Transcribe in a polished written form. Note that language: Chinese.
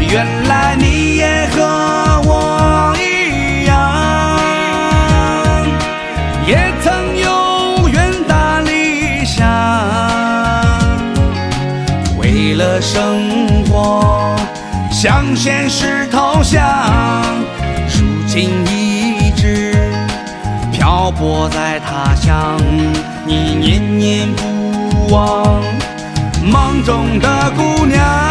原来你也和我一样，也曾有远大理想，为了生活向现实投降，如今一直漂泊在他乡，你念念不忘梦中的姑娘。